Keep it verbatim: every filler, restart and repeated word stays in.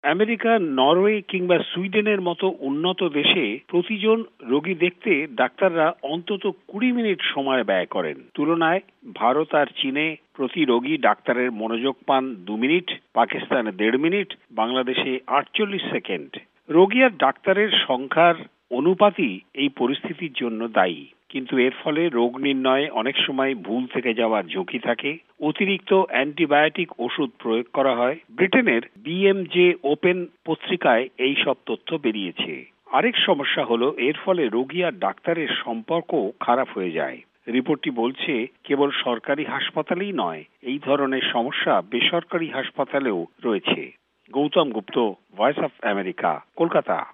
America, Norway কিংবা সুইডেনের মতো উন্নত দেশে প্রতিজন রোগী দেখতে ডাক্তাররা অন্তত কুড়ি মিনিট সময় ব্যয় করেন। তুলনায় ভারত আর চীনে প্রতি রোগী ডাক্তারের মনোযোগ পান দু মিনিট, পাকিস্তানে দেড় মিনিট, বাংলাদেশে আটচল্লিশ সেকেন্ড। রোগী আর ডাক্তারের সংখ্যার অনুপাতই এই পরিস্থিতির জন্য দায়ী। কিন্তু এর ফলে রোগ নির্ণয়ে অনেক সময় ভুল থেকে যাওয়ার ঝুঁকি থাকে। অতিরিক্ত অ্যান্টিবায়োটিক ওষুধ প্রয়োগ করা হয়। ব্রিটেনের বিএমজে ওপেন পত্রিকায় এই সব তথ্য বেরিয়েছে। আরেক সমস্যা হলো এর ফলে রোগী আর ডাক্তারের সম্পর্ক খারাপ হয়ে যায়। রিপোর্টটি বলছে কেবল সরকারি হাসপাতালেই নয়, এই ধরনের সমস্যা বেসরকারি হাসপাতালেও রয়েছে। Gautam Gupta, voice of America, Kolkata.